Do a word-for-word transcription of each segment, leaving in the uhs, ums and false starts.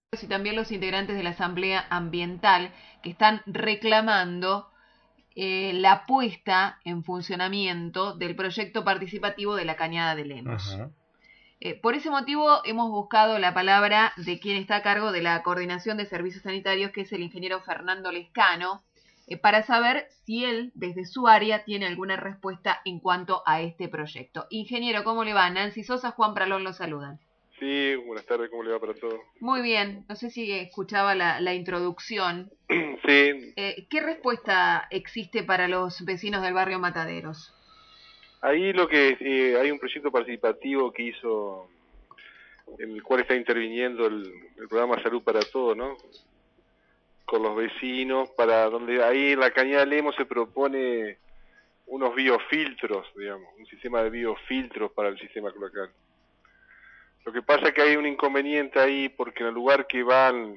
y también los integrantes de la Asamblea Ambiental que están reclamando eh, la puesta en funcionamiento del proyecto participativo de la Cañada de Lemos. Uh-huh. Eh, por ese motivo hemos buscado la palabra de quien está a cargo de la Coordinación de Servicios Sanitarios, que es el ingeniero Fernando Lescano, eh, para saber si él, desde su área, tiene alguna respuesta en cuanto a este proyecto. Ingeniero, ¿cómo le va? Nancy Sosa, Juan Pralón lo saludan. Sí, buenas tardes, ¿cómo le va para todos? Muy bien, no sé si escuchaba la, la introducción. Sí. Eh, ¿Qué respuesta existe para los vecinos del barrio Mataderos? Ahí lo que eh, hay un proyecto participativo que hizo, en el cual está interviniendo el, el programa Salud para Todos, ¿no? Con los vecinos, para donde ahí en la Cañada de Lemos se propone unos biofiltros, digamos, un sistema de biofiltros para el sistema cloacal. Lo que pasa es que hay un inconveniente ahí, porque en el lugar que van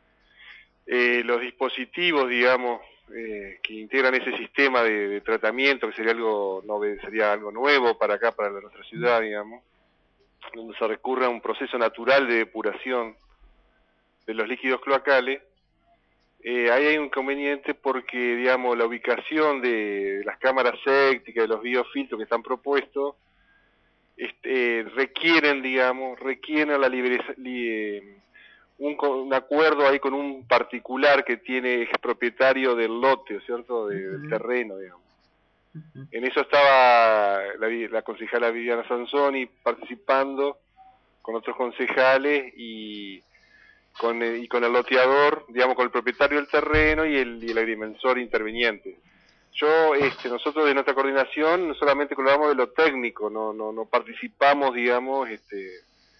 eh, los dispositivos, digamos, eh, que integran ese sistema de, de tratamiento, que sería algo no, sería algo nuevo para acá, para nuestra ciudad, digamos, donde se recurre a un proceso natural de depuración de los líquidos cloacales. Eh, ahí hay un inconveniente porque, digamos, la ubicación de las cámaras sépticas, de los biofiltros que están propuestos, este, requieren, digamos, requieren la liberación, li, un, un acuerdo ahí con un particular que tiene, es propietario del lote, ¿cierto?, de, uh-huh. del terreno, digamos. Uh-huh. En eso estaba la, la concejala Viviana Sansoni participando con otros concejales y con, y con el loteador, digamos, con el propietario del terreno y el, y el agrimensor interviniente. Yo, este, nosotros de nuestra coordinación solamente colaboramos de lo técnico, no, no, no participamos, digamos, este,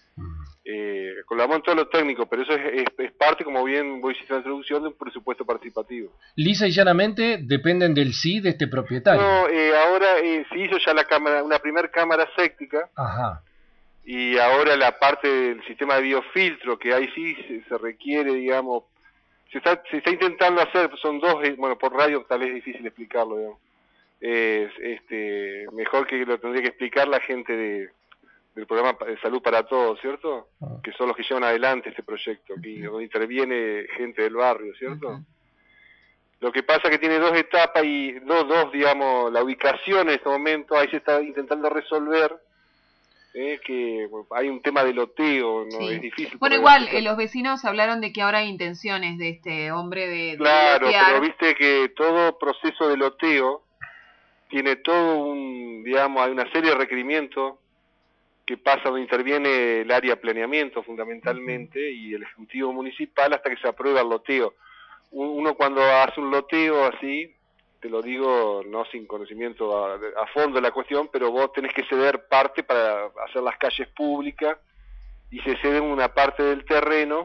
eh, colaboramos en todo lo técnico, pero eso es, es, es parte, como bien vos hiciste en la introducción, de un presupuesto participativo. Lisa y llanamente dependen del sí de este propietario. No, eh, ahora eh, se hizo ya la cámara, una primer cámara séptica. Ajá. Y ahora la parte del sistema de biofiltro, que ahí sí se, se requiere, digamos, se está, se está intentando hacer, son dos, bueno, por radio tal vez es difícil explicarlo, digamos. Eh, este, mejor que lo tendría que explicar la gente de, del programa de Salud para Todos, ¿cierto? Uh-huh. Que son los que llevan adelante este proyecto, que, uh-huh. donde interviene gente del barrio, ¿cierto? Uh-huh. Lo que pasa es que tiene dos etapas y dos, dos, digamos, la ubicación en este momento, ahí se está intentando resolver. Eh, que bueno, hay un tema de loteo, no sí. Es difícil. Bueno, igual eh, los vecinos hablaron de que ahora hay intenciones de este hombre de, de claro, lotear. Pero viste que todo proceso de loteo tiene todo un, digamos, hay una serie de requerimientos que pasa donde interviene el área de planeamiento fundamentalmente uh-huh. y el ejecutivo municipal hasta que se aprueba el loteo. Uno cuando hace un loteo así, te lo digo no sin conocimiento a, a fondo de la cuestión, pero vos tenés que ceder parte para hacer las calles públicas y se cede una parte del terreno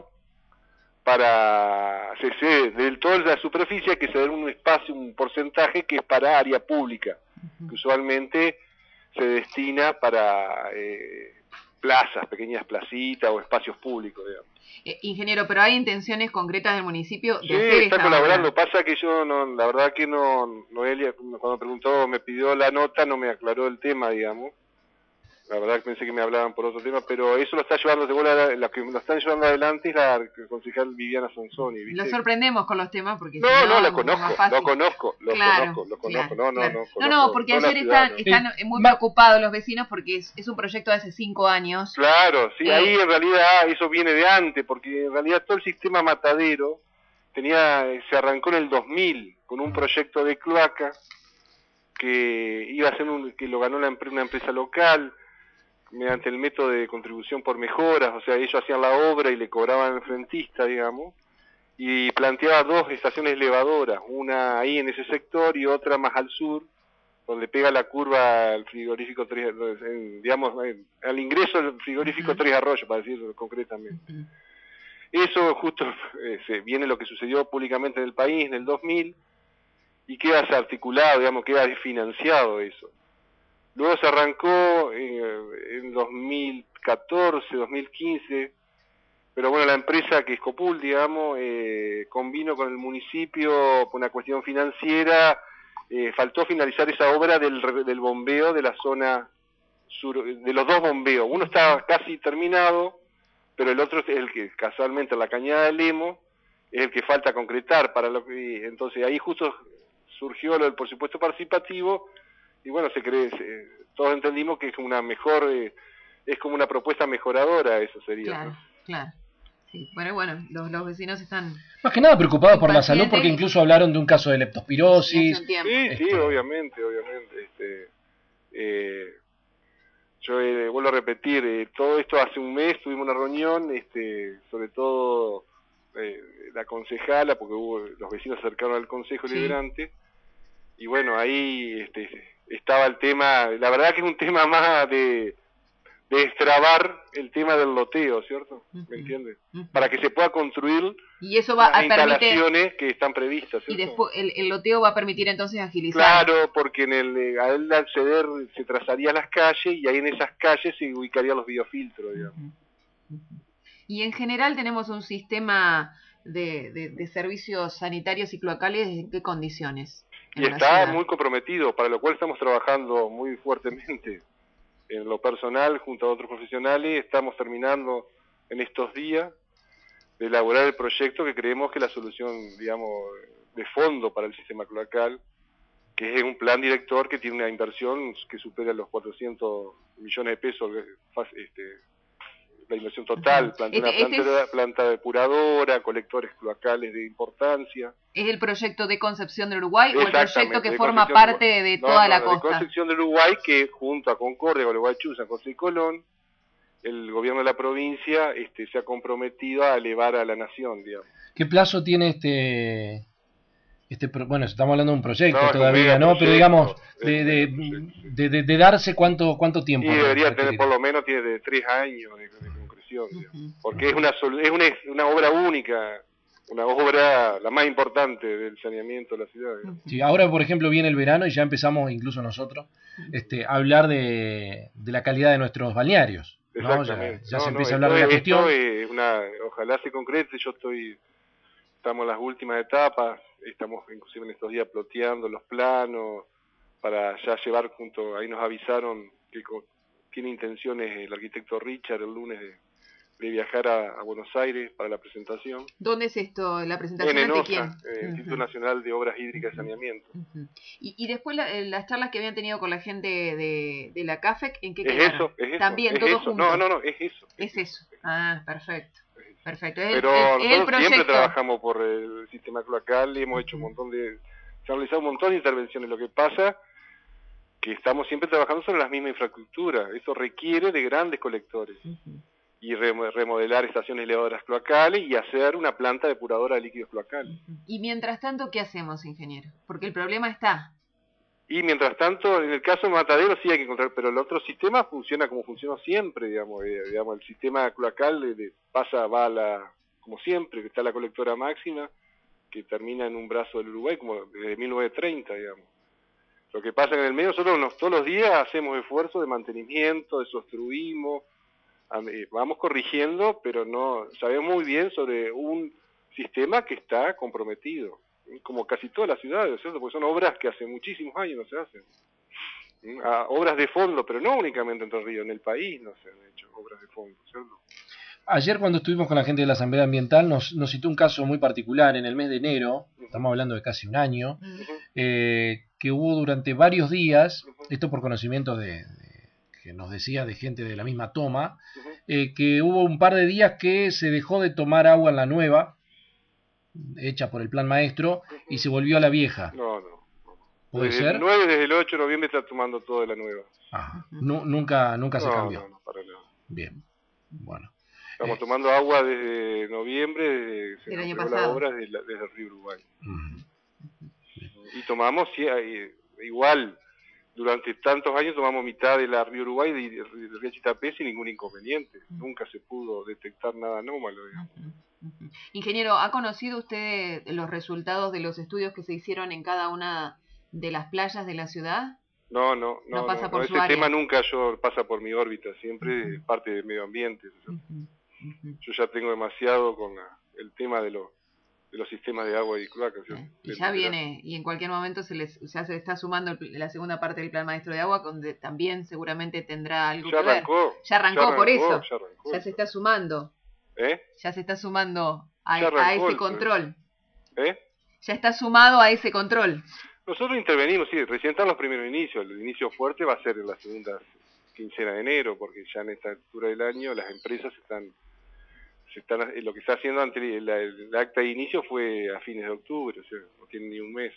para, se cede del todo de la superficie, hay que ceder un espacio, un porcentaje que es para área pública, uh-huh. que usualmente se destina para eh, plazas, pequeñas placitas o espacios públicos, digamos. Eh, ingeniero, pero hay intenciones concretas del municipio de sí, hacer está esta colaborando. obra. Pasa que yo, no, la verdad que no, Noelia, cuando preguntó, me pidió la nota, no me aclaró el tema, digamos. La verdad que pensé que me hablaban por otro tema, pero eso lo está llevando, de bola, la que lo están llevando adelante es la concejal Viviana Sansoni, ¿viste? Lo sorprendemos con los temas porque no, si no, no, lo conozco, lo conozco, lo claro, conozco, lo conozco, claro, no, no, claro. no, no, conozco, no, porque ayer ciudad, están, ¿no? están muy preocupados los vecinos porque es, es un proyecto de hace cinco años. Claro, sí, eh, ahí en realidad eso viene de antes, porque en realidad todo el sistema matadero tenía, se arrancó en el dos mil con un proyecto de cloaca que iba a ser un, que lo ganó la, una empresa local mediante el método de contribución por mejoras, o sea, ellos hacían la obra y le cobraban al frentista, digamos, y planteaba dos estaciones elevadoras, una ahí en ese sector y otra más al sur, donde pega la curva al frigorífico Tres, digamos, al ingreso del frigorífico Tres Arroyos, para decirlo concretamente. Eso justo eh, se, viene lo que sucedió públicamente en el país en el dos mil, y queda articulado, digamos, queda financiado eso. Luego se arrancó eh, en dos mil catorce, dos mil quince, pero bueno, la empresa que es Copul, digamos, eh, convino con el municipio por una cuestión financiera, eh, faltó finalizar esa obra del, del bombeo de la zona sur, de los dos bombeos. Uno estaba casi terminado, pero el otro es el que casualmente la Cañada de Lemos es el que falta concretar para lo que, entonces ahí justo surgió lo del presupuesto participativo y bueno, se cree, se, todos entendimos que es una mejor, eh, es como una propuesta mejoradora, eso sería. Claro, ¿no? claro. Sí, bueno, bueno, los, los vecinos están... Más que nada preocupados por la salud, porque incluso hablaron de un caso de leptospirosis. Sí, sí, este... obviamente, obviamente. Este, eh, yo eh, vuelvo a repetir, eh, todo esto hace un mes tuvimos una reunión, este, sobre todo eh, la concejala, porque hubo, los vecinos se acercaron al Consejo Sí. Deliberante, y bueno, ahí este, estaba el tema, la verdad que es un tema más de... de extrabar el tema del loteo, ¿cierto? ¿Me Uh-huh. entiendes? Uh-huh. Para que se pueda construir y eso va las a instalaciones permitir... que están previstas, ¿cierto? Y después el, el loteo va a permitir entonces agilizar. Claro, porque en el, eh, al acceder se trazaría las calles y ahí en esas calles se ubicarían los biofiltros, digamos. Uh-huh. Uh-huh. Y en general tenemos un sistema de, de, de servicios sanitarios y cloacales, ¿en qué condiciones? Y está muy comprometido, para lo cual estamos trabajando muy fuertemente. En lo personal, junto a otros profesionales, estamos terminando en estos días de elaborar el proyecto que creemos que es la solución, digamos, de fondo para el sistema cloacal, que es un plan director que tiene una inversión que supera los cuatrocientos millones de pesos, este, la inversión total, planta, este, una planta, este es... planta depuradora, colectores cloacales de importancia. ¿Es el proyecto de Concepción del Uruguay o el proyecto que forma parte de, de toda no, la no, costa? De Concepción del Uruguay, que junto a Concordia, Gualeguaychú, San José y Colón, el gobierno de la provincia este, se ha comprometido a elevar a la nación, digamos. ¿Qué plazo tiene este, este bueno, estamos hablando de un proyecto no, todavía, un ¿no? Proyecto, Pero digamos, de, es, de, proyecto, sí. de, de, de darse cuánto cuánto tiempo. Y debería tener, por lo menos, tiene de tres años de, de concreción, uh-huh. porque uh-huh. es una es una, una obra única, una obra la más importante del saneamiento de la ciudad. Uh-huh. Sí, ahora, por ejemplo, viene el verano y ya empezamos, incluso nosotros, este, a hablar de, de la calidad de nuestros balnearios. ¿No? Ya, ya no, se empieza no, a hablar de la cuestión. Es una, ojalá se concrete. Yo estoy, estamos en las últimas etapas, estamos inclusive en estos días ploteando los planos para ya llevar junto, ahí nos avisaron que con, tiene intenciones el arquitecto Richard el lunes de, de viajar a, a Buenos Aires para la presentación. ¿Dónde es esto, la presentación? En Enosa, quién? Eh, uh-huh. Instituto Nacional de Obras Hídricas y Saneamiento. Uh-huh. y, y después la, las charlas que habían tenido con la gente de, de la CAFEC, ¿en qué es quedaron? Eso, es eso, También, es todo eso. junto. No, no, no, es eso. Es, es eso. eso. Ah, perfecto. Perfecto. Es Pero el, es, nosotros el siempre trabajamos por el sistema cloacal y hemos hecho un montón de, se han realizado un montón de intervenciones. Lo que pasa que estamos siempre trabajando sobre las mismas infraestructuras. Eso requiere de grandes colectores. Uh-huh. Y remodelar estaciones elevadoras cloacales y hacer una planta depuradora de líquidos cloacales. Uh-huh. Y mientras tanto, ¿qué hacemos, ingeniero? Porque el problema está. Y mientras tanto, en el caso de Matadero sí hay que encontrar, pero el otro sistema funciona como funcionó siempre, digamos, eh, digamos el sistema cloacal de, de, pasa, va a la, como siempre, que está la colectora máxima, que termina en un brazo del Uruguay, como desde mil novecientos treinta, digamos. Lo que pasa que en el medio nosotros nos, todos los días hacemos esfuerzos de mantenimiento, desobstruimos, vamos corrigiendo, pero no sabemos muy bien sobre un sistema que está comprometido, como casi todas las ciudades, ¿cierto? Porque son obras que hace muchísimos años no se hacen. A, obras de fondo, pero no únicamente en Entre Ríos, en el país no se han hecho obras de fondo, ¿cierto? Ayer cuando estuvimos con la gente de la Asamblea Ambiental nos, nos citó un caso muy particular en el mes de enero, uh-huh. estamos hablando de casi un año, uh-huh. eh, que hubo durante varios días, uh-huh. esto por conocimiento de, de que nos decía de gente de la misma toma, uh-huh. eh, que hubo un par de días que se dejó de tomar agua en la nueva, hecha por el plan maestro, uh-huh. y se volvió a la vieja. No, no. ¿Puede desde ser? El nueve, desde el ocho de noviembre está tomando todo de la nueva. Ah, uh-huh. nunca nunca no, se cambió. No, no, para nada. Bien, bueno. Estamos eh, tomando agua desde noviembre, desde se el año pasado. La obra desde, la, desde el río Uruguay. Uh-huh. Y tomamos, sí, igual, durante tantos años tomamos mitad de la río Uruguay y de, de, de río Chitapé sin ningún inconveniente. Uh-huh. Nunca se pudo detectar nada anómalo, digamos. Uh-huh. Uh-huh. Ingeniero, ¿ha conocido usted los resultados de los estudios que se hicieron en cada una de las playas de la ciudad? No, no, no, no pasa no, por no su ese área. tema nunca yo pasa por mi órbita, siempre uh-huh. parte del medio ambiente. O sea, uh-huh. Uh-huh. Yo ya tengo demasiado con la, el tema de, lo, de los sistemas de agua y cloacas. ¿sí? Y ya viene, y en cualquier momento se les ya se está sumando el, la segunda parte del plan maestro de agua, donde también seguramente tendrá algo ya que arrancó, ver. Ya arrancó, ya arrancó por eso, ya, arrancó, ya se está sumando. ¿Eh? Ya se está sumando a, Ya a arrancó ese el- control. ¿Eh? Ya está sumado a ese control. Nosotros intervenimos, sí, recién están los primeros inicios. El inicio fuerte va a ser en la segunda quincena de enero, porque ya en esta altura del año las empresas están, se están eh, lo que está haciendo ante la, el acta de inicio fue a fines de octubre, o sea, no tiene ni un mes.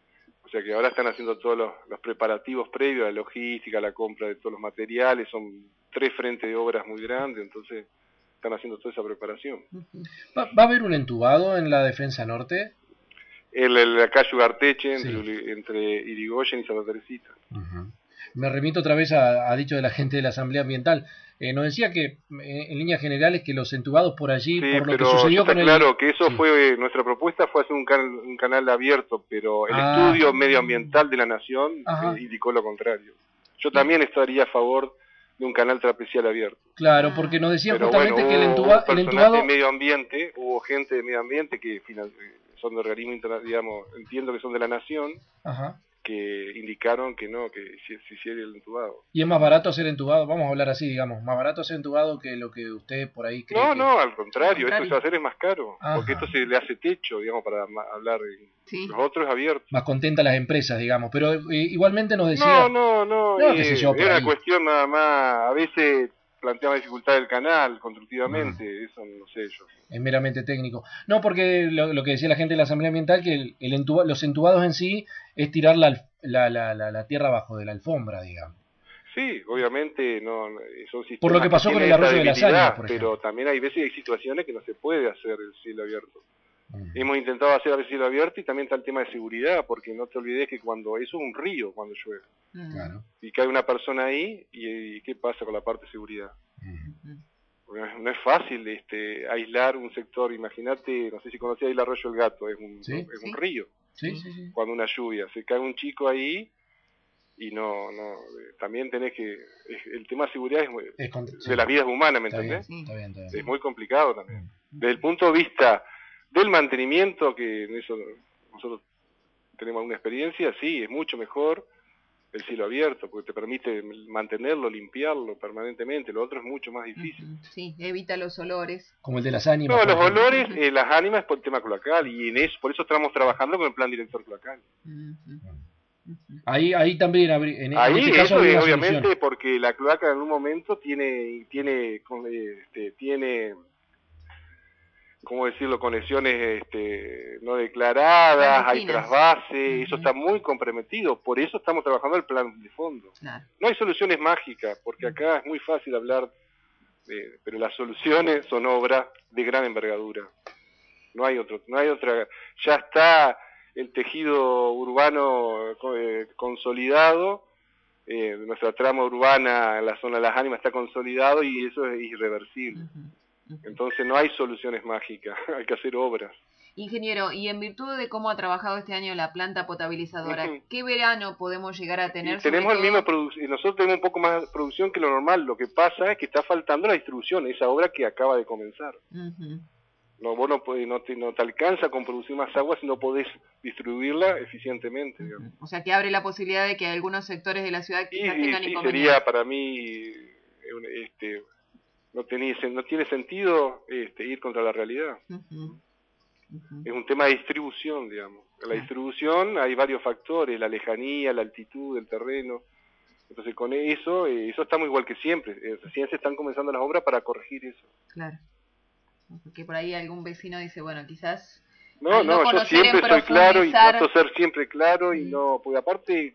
O sea que ahora están haciendo todos los, los preparativos previos, la logística, la compra de todos los materiales, son tres frentes de obras muy grandes, entonces están haciendo toda esa preparación. ¿Va, va a haber un entubado en la defensa norte? El, el, la calle Ugarteche, entre, Sí. entre Irigoyen y Santa Teresita. Uh-huh. Me remito otra vez a, a dicho de la gente de la Asamblea Ambiental. Eh, nos decía que eh, en líneas generales que los entubados por allí, Sí, por lo que pero sucedió está con claro el... que eso sí. fue, nuestra propuesta fue hacer un, can, un canal abierto, pero el Ah. estudio medioambiental de la Nación eh, indicó lo contrario. Yo también estaría a favor de un canal trapezial abierto. Claro, porque nos decían pero justamente bueno, que el, hubo, entuba, hubo personal el entubado... de medio ambiente, hubo gente de medio ambiente que finan, son de organismo internacional, digamos, entiendo que son de la Nación, Ajá. que indicaron que no, que se si, hiciera el entubado. ¿Y es más barato hacer entubado? Vamos a hablar así, digamos, más barato hacer entubado que lo que usted por ahí cree No, que... no, al contrario, al contrario. esto es hacer es más caro, Ajá. porque esto se le hace techo, digamos, para hablar, sí. Los otros es abierto. Más contentas las empresas, digamos, pero eh, igualmente nos decía... No, no, no, no eh, qué sé yo, es por una ahí. cuestión nada más, a veces planteaba dificultad del canal constructivamente, mm. eso no sé yo. Es meramente técnico. No, porque lo, lo que decía la gente de la Asamblea Ambiental, que el, el entuba, los entubados en sí es tirar la, la, la, la, la tierra abajo de la alfombra, digamos. Sí, obviamente no son sistemas por lo que pasó que con el arroyo de las Ánimas, por ejemplo. Pero también hay veces hay situaciones que no se puede hacer el cielo abierto. Mm. Hemos intentado hacer el cielo abierto y también está el tema de seguridad, porque no te olvides que cuando eso es un río cuando llueve. Claro. Y cae una persona ahí y, y ¿qué pasa con la parte de seguridad? Mm. No es fácil este, aislar un sector, imagínate, no sé si conocías el arroyo del Gato, es un, ¿Sí? es un ¿Sí? río. Sí, sí, sí. Cuando una lluvia, se cae un chico ahí y no, no, también tenés que, es, el tema de seguridad es, muy, es con, de sí. las vidas humanas, ¿me está entendés? Bien, está bien, está bien. Es muy complicado también. Desde el punto de vista del mantenimiento, que en eso nosotros tenemos alguna experiencia, sí, es mucho mejor el cielo abierto, porque te permite mantenerlo, limpiarlo permanentemente, lo otro es mucho más difícil. Sí, evita los olores. Como el de las ánimas. No, los olores, eh, las ánimas por el tema cloacal, y en eso, por eso estamos trabajando con el plan director cloacal. Uh-huh. Uh-huh. Ahí, ahí también, en, en ahí este caso eso es obviamente solución. Porque la cloaca en un momento tiene, tiene, este, tiene, ¿cómo decirlo?, conexiones este, no declaradas, hay trasvases, uh-huh. Eso está muy comprometido, por eso estamos trabajando el plan de fondo. Claro. No hay soluciones mágicas, porque acá es muy fácil hablar, de, pero las soluciones son obras de gran envergadura. No hay otro, no hay otra, ya está el tejido urbano eh, consolidado, eh, nuestra trama urbana en la zona de las ánimas está consolidado y eso es irreversible. Uh-huh. Uh-huh. Entonces no hay soluciones mágicas, hay que hacer obras. Ingeniero, y en virtud de cómo ha trabajado este año la planta potabilizadora, uh-huh. ¿qué verano podemos llegar a tener? Y tenemos el mismo nosotros tenemos un poco más de producción que lo normal, lo que pasa es que está faltando la distribución, esa obra que acaba de comenzar. Uh-huh. No, vos no, podés, no, te, no te alcanza con producir más agua si no podés distribuirla eficientemente. Digamos. O sea, que abre la posibilidad de que algunos sectores de la ciudad quizás y, tengan sí, inconvenientes. Sería para mí, este, no, tenía, no tiene sentido este, ir contra la realidad. Uh-huh. Uh-huh. Es un tema de distribución, digamos. En la uh-huh. distribución hay varios factores, la lejanía, la altitud del terreno. Entonces con eso, eh, eso estamos igual que siempre. Eh, recién se están comenzando las obras para corregir eso. Claro. Porque por ahí algún vecino dice, bueno, quizás... No, no, no yo siempre soy claro y trato de ser siempre claro y no, porque aparte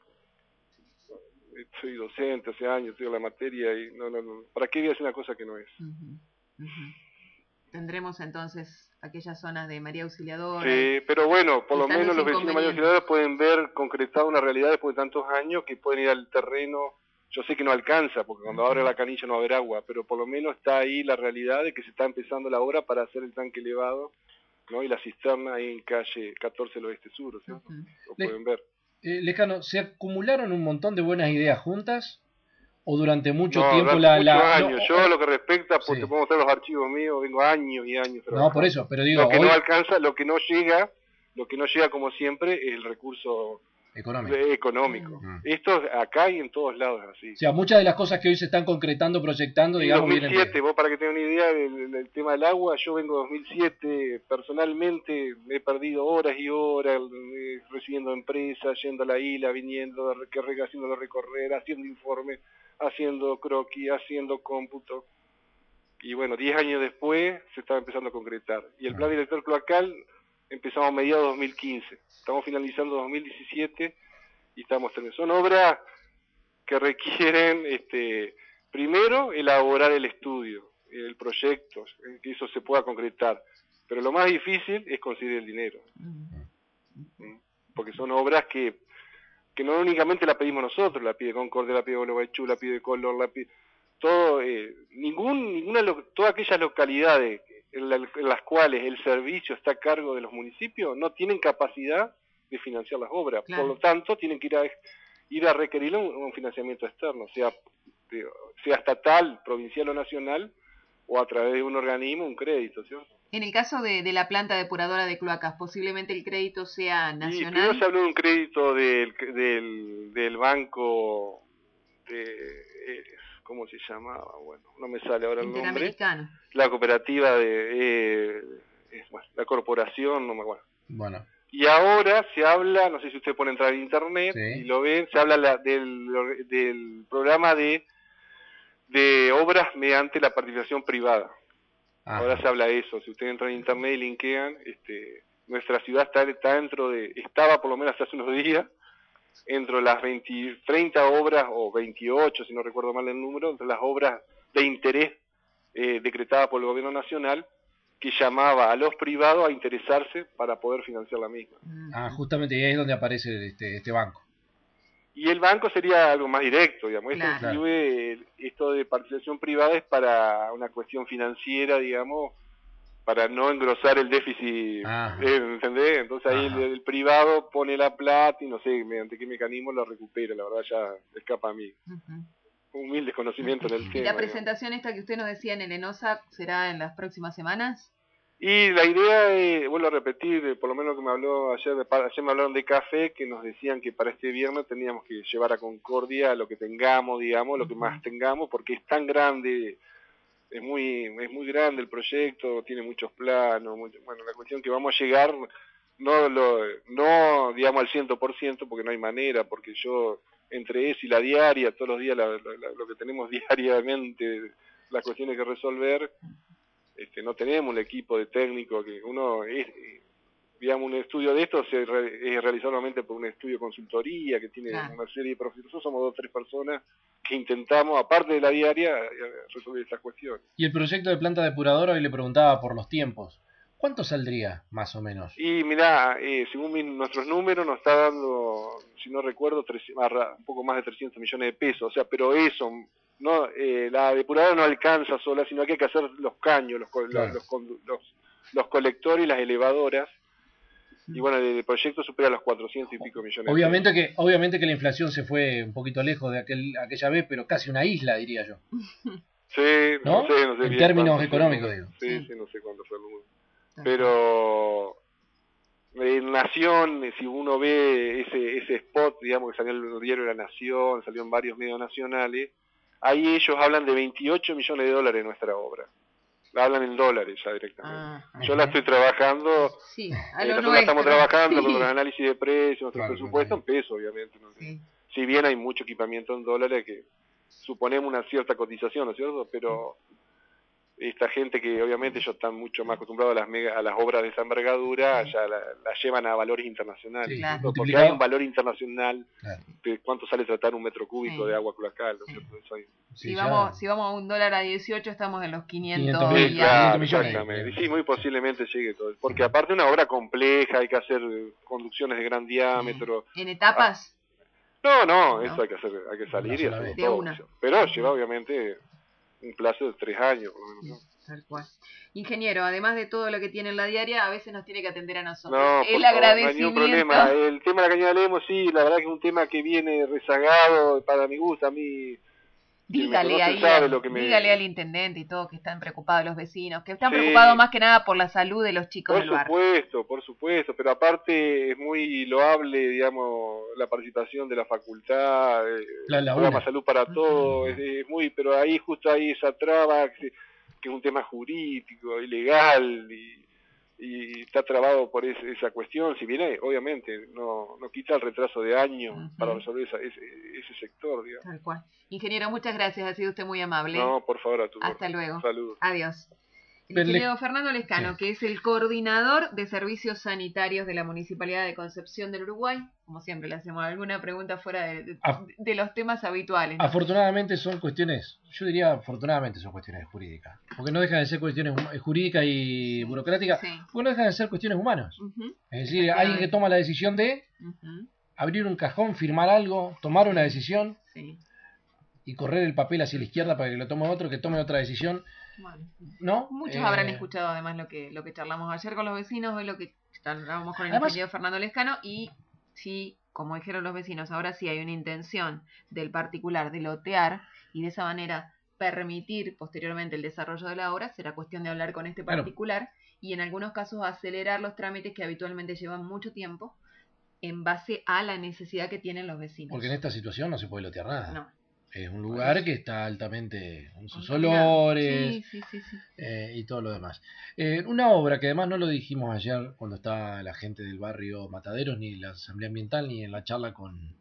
soy docente hace años, estudio la materia y no, no, no, ¿para qué voy a hacer una cosa que no es? Uh-huh. Uh-huh. Tendremos entonces aquellas zonas de María Auxiliadora. Sí, pero bueno, por lo menos los vecinos de María Auxiliadora pueden ver concretada una realidad después de tantos años que pueden ir al terreno. Yo sé que no alcanza, porque cuando abre la canilla no va a haber agua, pero por lo menos está ahí la realidad de que se está empezando la obra para hacer el tanque elevado, ¿no? Y la cisterna ahí en calle catorce del Oeste Sur, ¿cierto? Uh-huh. Lo Le, pueden ver. Eh, Lescano, ¿se acumularon un montón de buenas ideas juntas? ¿O durante mucho no, tiempo durante la... muchos la años. no, Yo o, lo que respecta, porque sí. te puedo mostrar los archivos míos, vengo años y años trabajando. No, por eso, pero digo... Lo que hoy... no alcanza, lo que no llega, lo que no llega como siempre es el recurso económico. De, económico. Mm. Esto acá y en todos lados así. O sea, muchas de las cosas que hoy se están concretando, proyectando, en digamos, dos mil siete, de... vos para que tengas una idea del, del tema del agua, yo vengo de dos mil siete, personalmente he perdido horas y horas eh, recibiendo empresas, yendo a la isla, viniendo, haciendo recorrer, haciendo informes, haciendo croquis, haciendo cómputo. Y bueno, diez años después se estaba empezando a concretar. Y el plan director cloacal empezamos a mediados de dos mil quince. Estamos finalizando dos mil diecisiete y estamos teniendo. Son obras que requieren, este, primero, elaborar el estudio, el proyecto, que eso se pueda concretar. Pero lo más difícil es conseguir el dinero. Porque son obras que, que no únicamente la pedimos nosotros, la pide Concordia, la pide Gualeguaychú, la pide Color, la pide... todo eh, ningún ninguna todas aquellas localidades en, la, en las cuales el servicio está a cargo de los municipios no tienen capacidad de financiar las obras, claro. Por lo tanto tienen que ir a ir a requerir un, un financiamiento externo, sea de, sea estatal, provincial o nacional, o a través de un organismo, un crédito, ¿cierto? En el caso de, de la planta depuradora de cloacas, posiblemente el crédito sea nacional. Y primero se habló de un crédito del del, del banco de eh, ¿cómo se llamaba? Bueno, no me sale ahora el nombre. La cooperativa de... Eh, eh, bueno, la corporación, no me acuerdo. Bueno. Y ahora se habla, no sé si usted puede entrar en internet sí. y lo ven, se habla la, del, del programa de, de obras mediante la participación privada. Ajá. Ahora se habla de eso. Si usted entra en internet y linkean, este, nuestra ciudad está, está dentro de... Estaba por lo menos hace unos días... entre las veinte, treinta obras, o veintiocho, si no recuerdo mal el número, entre las obras de interés eh, decretadas por el gobierno nacional, que llamaba a los privados a interesarse para poder financiar la misma. Ah, justamente ahí es donde aparece este, este banco. Y el banco sería algo más directo, digamos. Claro. Esto, incluye, esto de participación privada es para una cuestión financiera, digamos, para no engrosar el déficit, eh, ¿entendés? Entonces ahí el, el privado pone la plata y no sé mediante qué mecanismo lo recupera, la verdad ya escapa a mí. Uh-huh. Un desconocimiento en el tema. ¿Y la presentación digamos. esta que usted nos decía en el ENOSA será en las próximas semanas? Y la idea es, vuelvo a repetir, por lo menos que me habló ayer, de, ayer me hablaron de café, que nos decían que para este viernes teníamos que llevar a Concordia lo que tengamos, digamos, lo uh-huh. que más tengamos, porque es tan grande... Es muy es muy grande el proyecto, tiene muchos planos, mucho, bueno, la cuestión que vamos a llegar, no lo no digamos al cien por ciento, porque no hay manera, porque yo, entre eso y la diaria, todos los días, la, la, lo que tenemos diariamente, las cuestiones que resolver, este no tenemos un equipo de técnico, que uno es, digamos, un estudio de esto se re, es realizado normalmente por un estudio de consultoría, que tiene claro. una serie de profesores, nosotros somos dos o tres personas, que intentamos, aparte de la diaria, resolver estas cuestiones. Y el proyecto de planta depuradora, hoy le preguntaba por los tiempos. ¿Cuánto saldría, más o menos? Y mirá, eh, según mi, nuestros números, nos está dando, si no recuerdo, tres, un poco más de trescientos millones de pesos. O sea, pero eso, no eh, la depuradora no alcanza sola, sino que hay que hacer los caños, los, claro. los, los, los, los colectores y las elevadoras. Y bueno, el proyecto supera los cuatrocientos y pico millones. Obviamente de que obviamente que la inflación se fue un poquito lejos de aquel aquella vez, pero casi una isla, diría yo. Sí, ¿no? no sé, no sé. En términos económicos, digo. Sí, sí, sí, no sé cuánto fue el número. Pero en Nación, si uno ve ese ese spot, digamos, que salió en el diario La Nación, salió en varios medios nacionales, ahí ellos hablan de veintiocho millones de dólares en nuestra obra. La hablan en dólares ya directamente. Ah, yo la estoy trabajando, sí, a eh, lo nosotros la estamos trabajando sí. con los análisis de precios, nuestro claro, presupuesto en pesos, obviamente. ¿no? Sí. Si bien hay mucho equipamiento en dólares que suponemos una cierta cotización, ¿no es cierto? Pero esta gente que obviamente ellos están mucho más acostumbrados a las mega, a las obras de esa envergadura, sí. ya la, la llevan a valores internacionales, sí, claro. Porque hay un valor internacional claro. de cuánto sale tratar un metro cúbico sí. de agua cloacal, ¿no? Sí. Eso hay... sí, si vamos si vamos a un dólar a dieciocho estamos en los quinientos, quinientos mil, claro, millones. Exactamente. Sí, muy posiblemente llegue todo, porque aparte una obra compleja, hay que hacer conducciones de gran diámetro. ¿En etapas? Ah, no, no, no, eso hay que hacer, hay que salir y hacerlo todo. Una. Pero lleva obviamente un plazo de tres años, por lo menos. Sí, tal cual. Ingeniero, además de todo lo que tiene en la diaria, a veces nos tiene que atender a nosotros. No, el agradecimiento. No hay ningún problema. El tema de la cañada de Lemos, sí, la verdad que es un tema que viene rezagado para mi gusto, a mí dígale conoce ahí, sabe al- lo que me- dígale al intendente y todo que están preocupados los vecinos, que están Sí. preocupados más que nada por la salud de los chicos Por del barrio. supuesto, por supuesto, pero aparte es muy loable, digamos, la participación de la facultad, eh, La el laguna. programa Salud para Todos, Ujú. es, es muy, pero ahí justo hay esa traba que, que es un tema jurídico, ilegal, y, y está trabado por es- esa cuestión, si bien eh, obviamente no, no quita el retraso de años Ujú. para resolver esa- ese, ese sector, digamos. Tal cual. Ingeniero, muchas gracias, ha sido usted muy amable. No, por favor, a tu Hasta luego. Saludos. Adiós. El Pero le- ingeniero Fernando Lescano, Sí. que es el coordinador de servicios sanitarios de la Municipalidad de Concepción del Uruguay. Como siempre, le hacemos alguna pregunta fuera de, de- Ah. de los temas habituales, ¿no? Afortunadamente son cuestiones, yo diría afortunadamente son cuestiones jurídicas, porque no dejan de ser cuestiones hum- jurídicas y Sí, burocráticas, sí. porque no dejan de ser cuestiones humanas. Ujú, Es decir, alguien que toma la decisión de ujú, abrir un cajón, firmar algo, tomar una decisión sí. y correr el papel hacia la izquierda para que lo tome otro, que tome otra decisión, Bueno, ¿no? muchos Eh, habrán escuchado además lo que lo que charlamos ayer con los vecinos, hoy lo que charlábamos con el Además- ingeniero Fernando Lescano, y sí, como dijeron los vecinos, ahora sí hay una intención del particular de lotear y de esa manera permitir posteriormente el desarrollo de la obra, será cuestión de hablar con este Claro. particular y en algunos casos acelerar los trámites que habitualmente llevan mucho tiempo en base a la necesidad que tienen los vecinos. Porque en esta situación no se puede lotear nada. No. Es un lugar que está altamente con sus Contaminado. olores, Sí, sí, sí, sí. eh, y todo lo demás. Eh, una obra que además no lo dijimos ayer cuando estaba la gente del barrio Mataderos, ni la Asamblea Ambiental, ni en la charla con,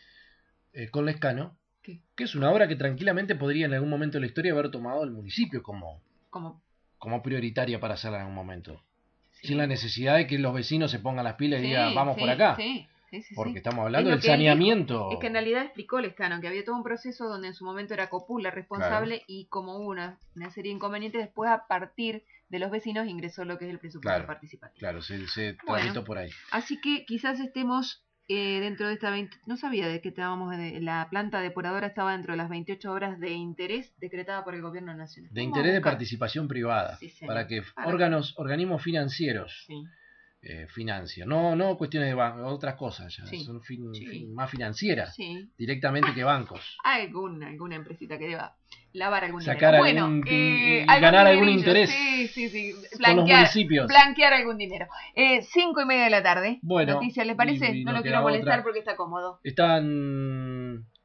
eh, con Lescano, ¿Qué? que es una obra que tranquilamente podría en algún momento de la historia haber tomado el municipio como, Como como prioritaria para hacerla en algún momento. sí. Sin la necesidad de que los vecinos se pongan las pilas y Sí, digan, vamos sí, por acá. sí, sí, sí, Porque sí. estamos hablando Es lo del que él dijo. saneamiento. Es que en realidad explicó Lescano que había todo un proceso donde en su momento era Copul la responsable y como hubo una, una serie de inconvenientes, después a partir de los vecinos ingresó lo que es el presupuesto Claro. participativo. Claro, se, se Bueno. tramitó por ahí. Así que quizás estemos eh, dentro de esta veinte... No sabía de qué estábamos... De... La planta depuradora estaba dentro de las veintiocho horas de interés decretada por el gobierno nacional. De Vamos a interés de buscar. participación privada. Sí, señor. Para que Para- órganos, organismos financieros Sí. eh, financien. No, no cuestiones de bancos, otras cosas ya. Sí. Son fin- Sí. fin- más financieras. Sí. Directamente que bancos. Alguna, alguna empresita que deba lavar algún Sacar dinero. Bueno, algún- eh, y ganar algún dinerillo. interés Sí, sí, sí. con los Blanquear, municipios. blanquear algún dinero. Eh, cinco y media de la tarde. Bueno, Noticias, ¿les parece? y- y no no lo queda quiero molestar otra. porque está cómodo. Están